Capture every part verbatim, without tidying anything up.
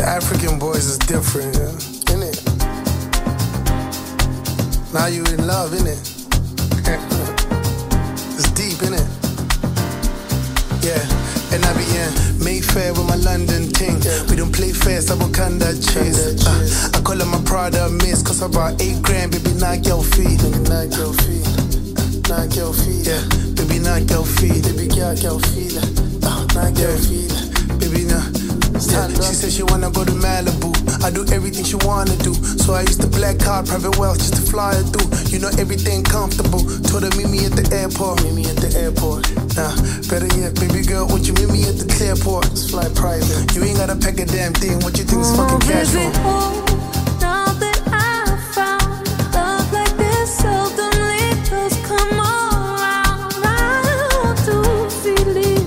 African boys is different, yeah? Innit? Now you in love, innit? It's deep, innit? Yeah, and I be in Mayfair with my London ting. Yeah. We don't play fair, so I can't chase. Uh, I call it my Prada miss, cause I bought eight grand, baby, knock your feet. Baby, knock your feet. Knock your feet. Yeah, baby, knock your feet. Baby, knock your feet. Uh, knock your feet. Baby, nah. Yeah, she said she wanna go to Malibu. I do everything she wanna do. So I used to black card private wealth just to fly her through. You know everything comfortable. Told her meet me at the airport. Meet me at the airport. Nah, better yet, baby girl, won't you meet me at the clearport? Let's fly private. You ain't gotta pack a damn thing. What you think is fucking cash for? Now that I found love like this seldomly does come around, I want to feel it.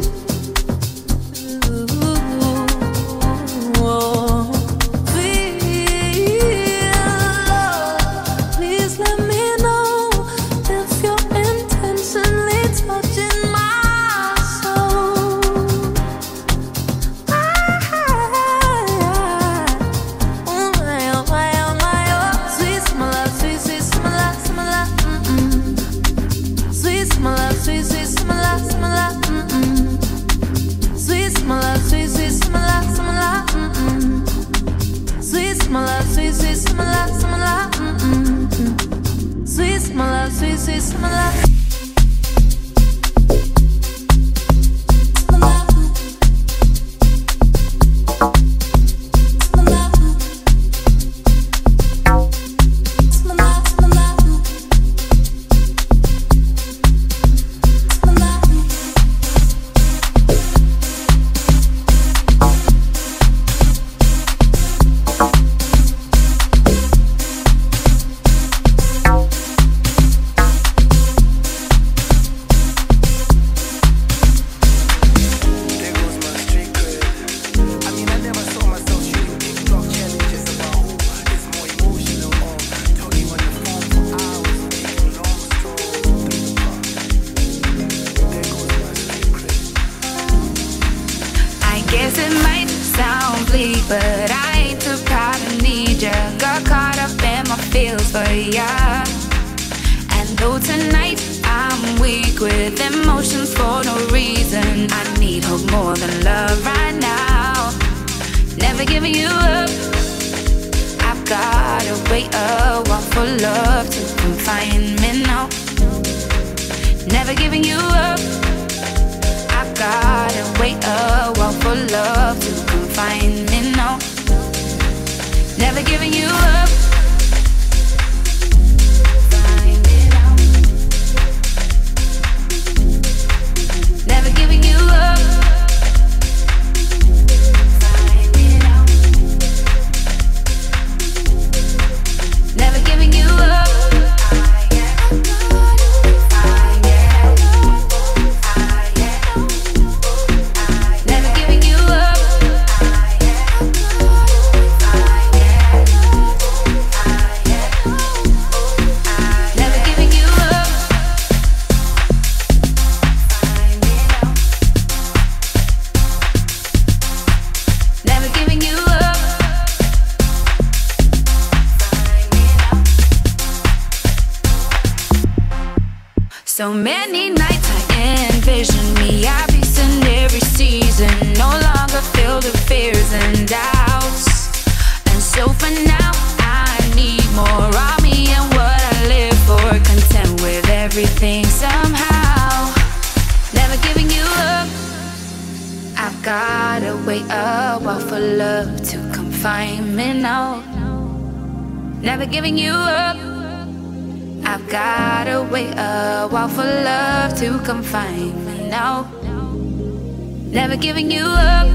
So many nights I envision me at peace in every season, no longer filled with fears and doubts. And so for now I need more of me and what I live for, content with everything somehow. Never giving you up. I've gotta wait a while for love to come find me now. Never giving you up. I've gotta wait a while for love to come find me now. Never giving you up.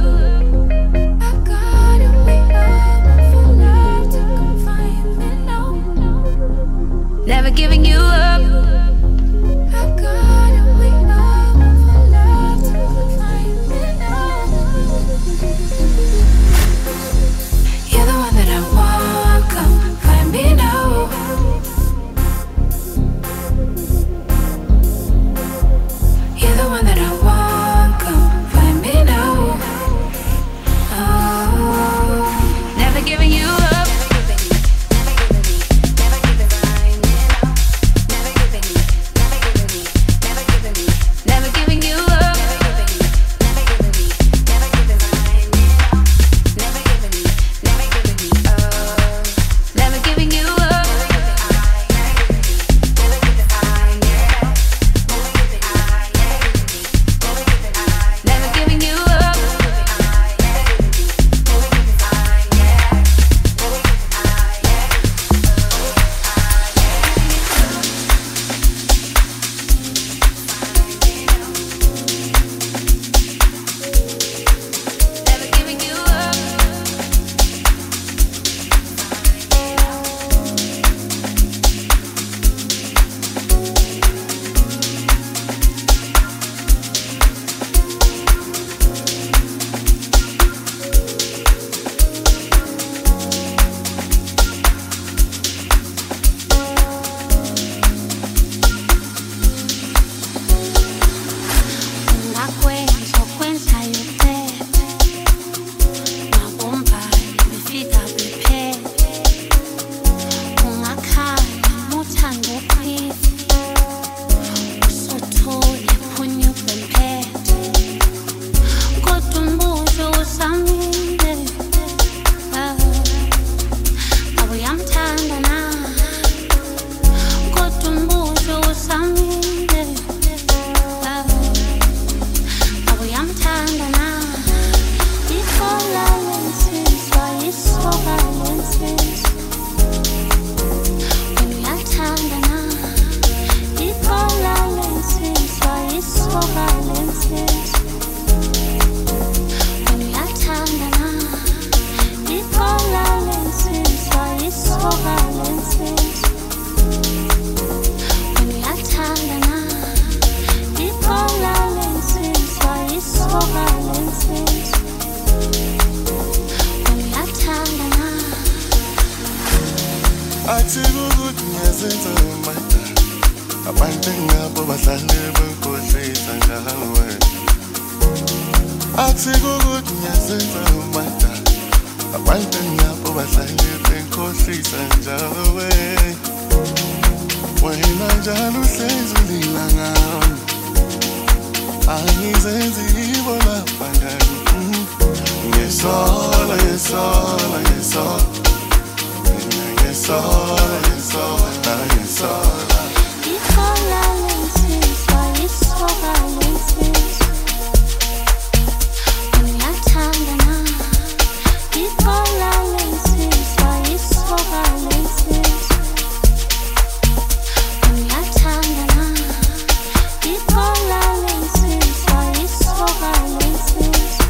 I've gotta wait a while for love to come find me now. Never giving you up. I've gotta wait a while for love to come find me now. You're the one that I want, come find me now. You're the one that I want, come find me now. ukuthi ngiyazenza imada abantu ngabo bahlale bekhohlisa ngawe akusiko ukuthi ngiyazenza imada abantu ngabo bahlale bekhohlisa ngawe wena njalo uhlezi ulila ngami angizenzi ibona bangani ngesola ngesola ngesola ngesola ngesola ngesola Isola lensizwa isola lensizwa Uyathandana Isola lensizwa isola lensizwa Uyathandana Isola lensizwa isola lensizwa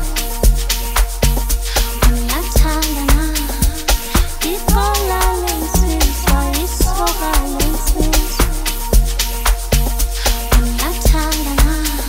Uyathandana Isola lensizwa isola lensizwa Uyathandana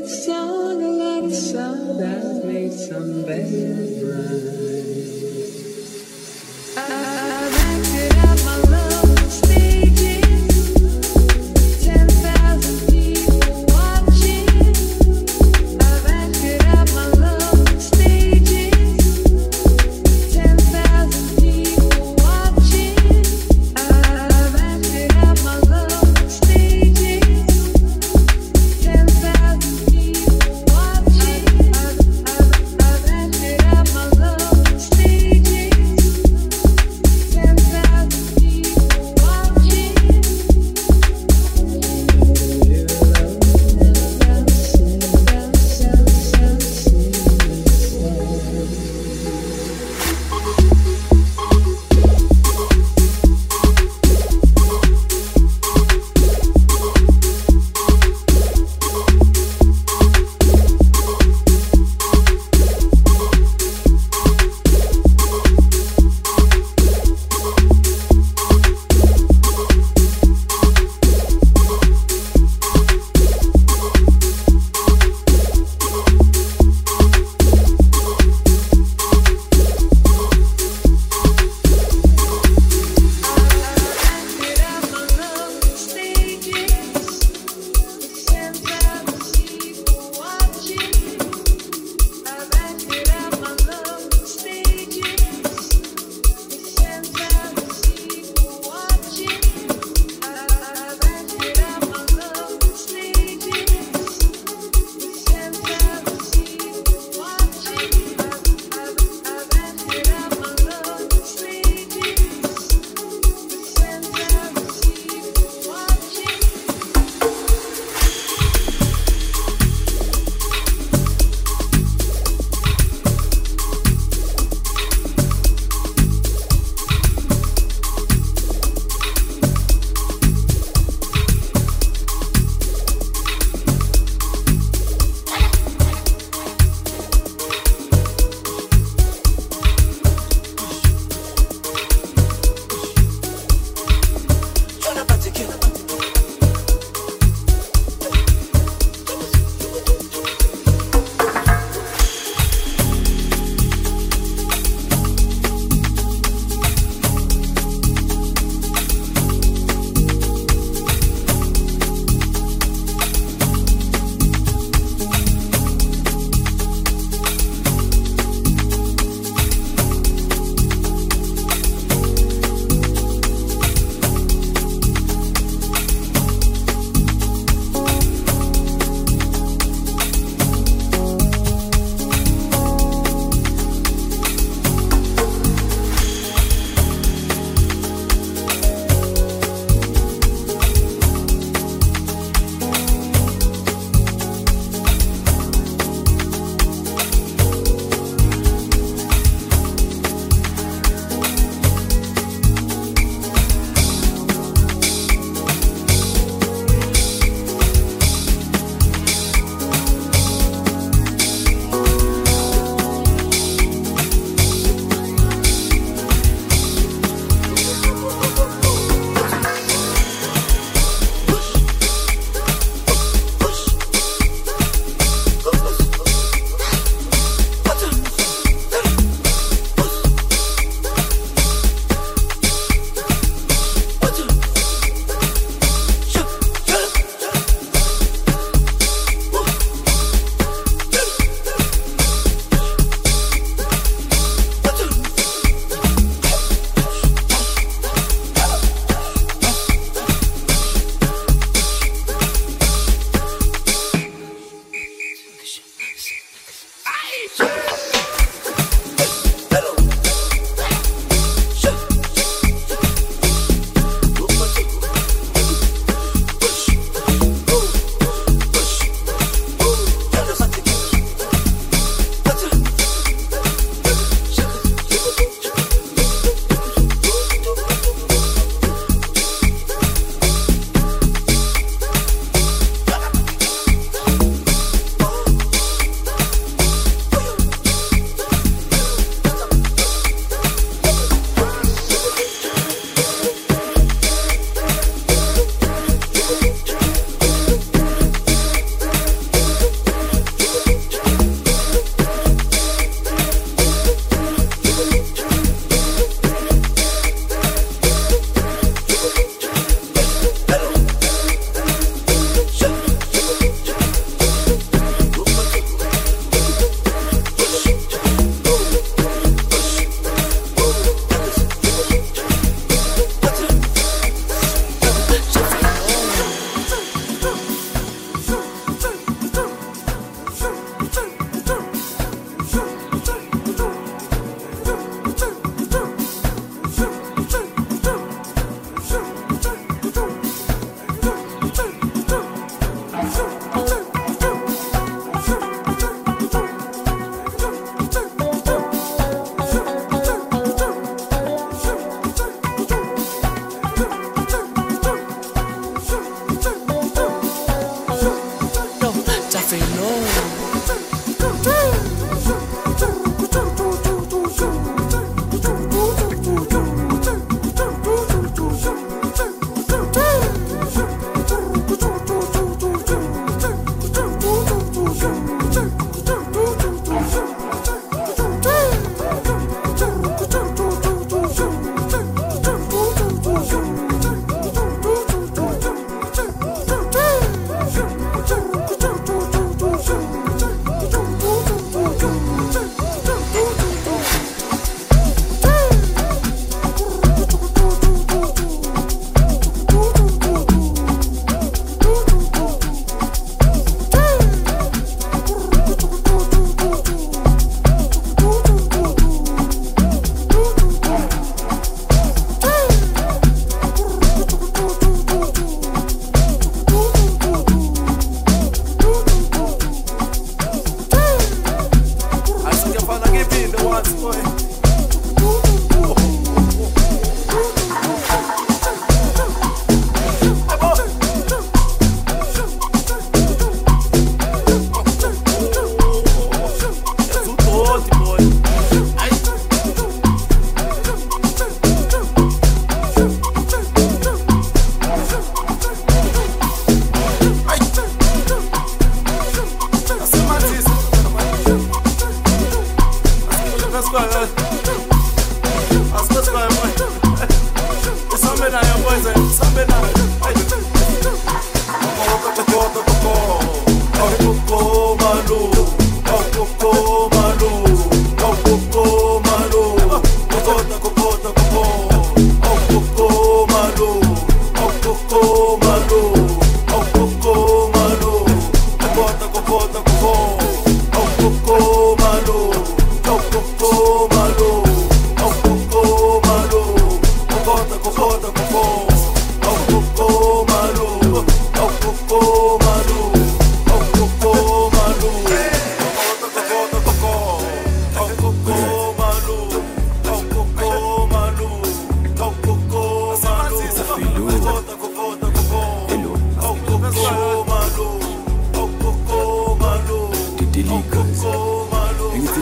Watching, I've, I've acted out my love.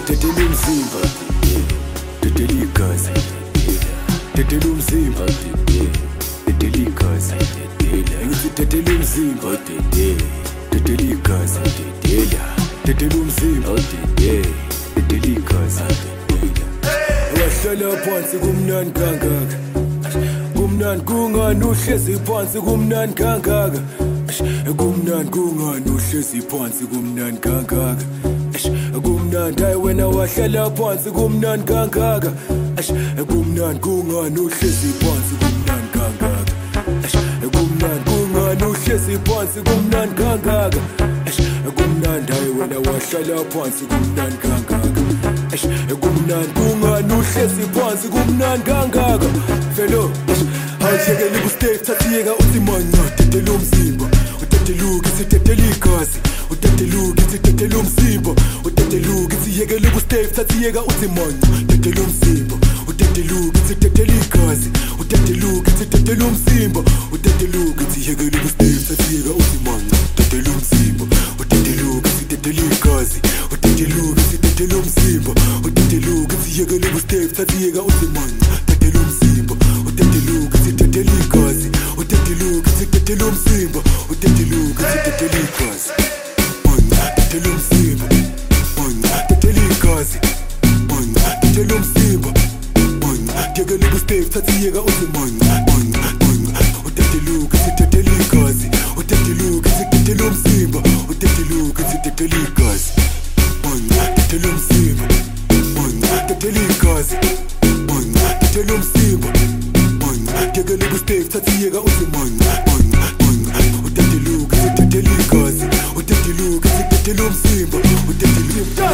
Tetele umzimba, tetele igazi, tetele umzimba, tetele igazi, ngithi tetele umzimba, tetele igazi, tetele umzimba, tetele igazi. Uyahlala phansi kumnandi kangaka, kumnandi kungani uhlezi phansi kumnandi kangaka, kumnandi kungani uhlezi phansi kumnandi kangaka, kumnandi hayi wena wahlala phansi kumnandi kangaka, kumnandi kungani uhlezi phansi kumnandi kangaka, kumnandi kungani uhlezi phansi kumnandi kangaka, kumnandi hayi wena wahlala phansi kumnandi kangaka, kumnandi kungani uhlezi phansi kumnandi kangaka. Velo awushekeli kustave thathiyeka uthi manya tetele umzimba, uteteluka isitetele igazi, uteteluka isitetele umzimba, uteteluka isiyekele kustave thathiyeka uthi manya tetele umzimba, uteteluka isitetele igazi, uteteluka isitetele umzimba, uteteluka isiyekele kustave thathiyeka uthi manya tetele umzimba, uteteluka isitetele igazi, uteteluka isitetele umzimba, uteteluka isiyekele kustave thathiyeka uthi manya tetele umzimba, uteteluka isitetele igazi, uteteluka isitetele umzimba, uteteluka isitetele igazi, manya tetele umzimba, manya tetele igazi, manya tetele umzimba, manya yekele kustave thathiyeka uthi manya manya manya, uteteluka isitetele igazi, uteteluka isitetele umzimba, uteteluka isitetele igazi, manya tetele umzimba, manya tetele igazi, manya tetele umzimba, manya yekele kustave thathiyeka uthi manya manya manya, uteteluka isitetele igazi, uteteluka isitetele umzimba, uteteluka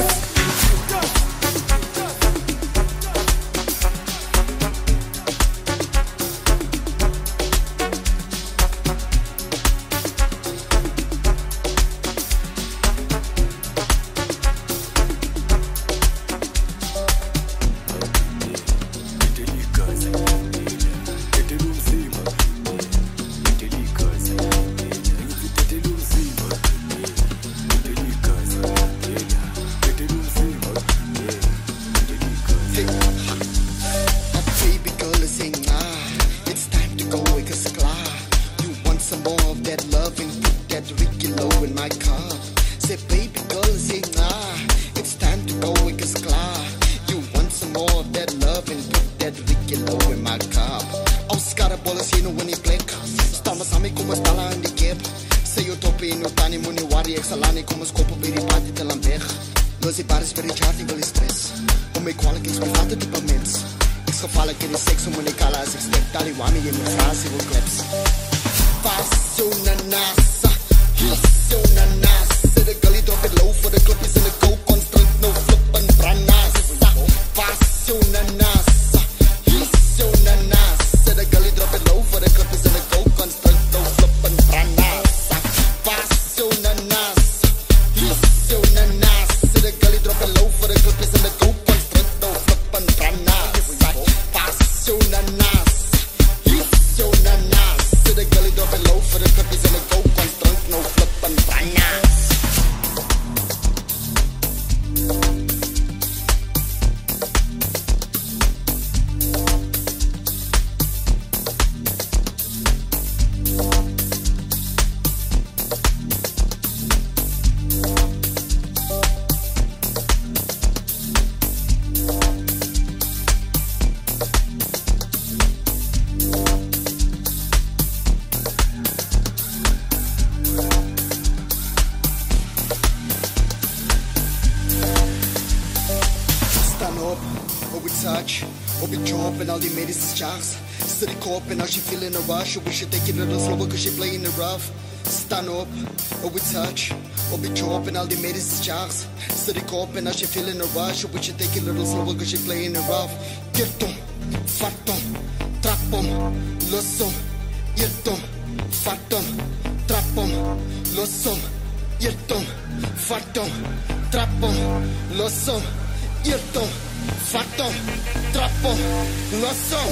and now she feeling a rush. We should take it a little slower cause she playing it rough. Stand up, or we touch, or be chopping all the medicine jars. City cop and now she feeling a rush. We should take it a little slower cause she playing it rough. Get them, fat them, trap them, loss them, get them, fat them, trap them, loss them, get them, fat them, trap them, loss them, get them, fat them, trap them, loss them.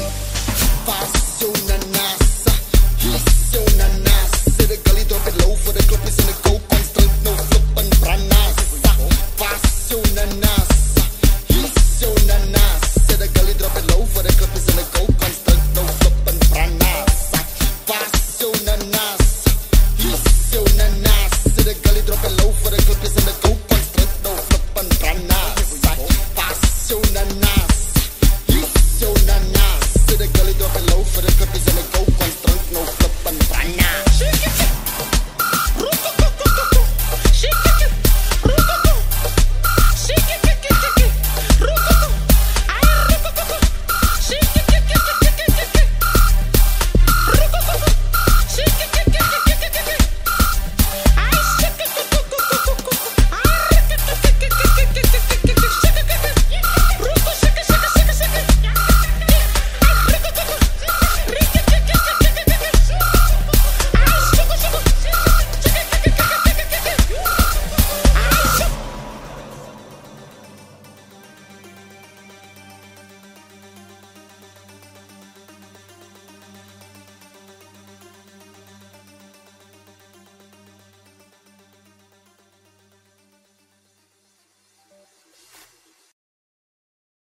Pass una nasa, pass una nasa. The gully drop it low for the club is in the go constant, no flip and branasa. Pass una nasa, litro pelón.